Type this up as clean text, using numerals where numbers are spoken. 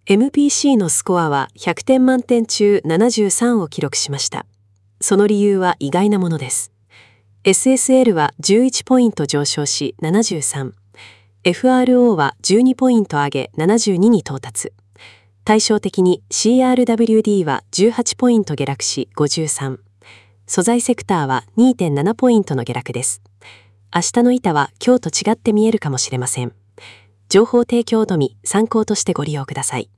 MPC のスコアは100点満点中73を記録しました。その理由は意外なものです。SSL は11ポイント上昇し73。FRO は12ポイント上げ72に到達。対照的に CRWD は18ポイント下落し53。素材セクターは 2.7 ポイントの下落です。明日の板は今日と違って見えるかもしれません。情報提供のみ参考としてご利用ください。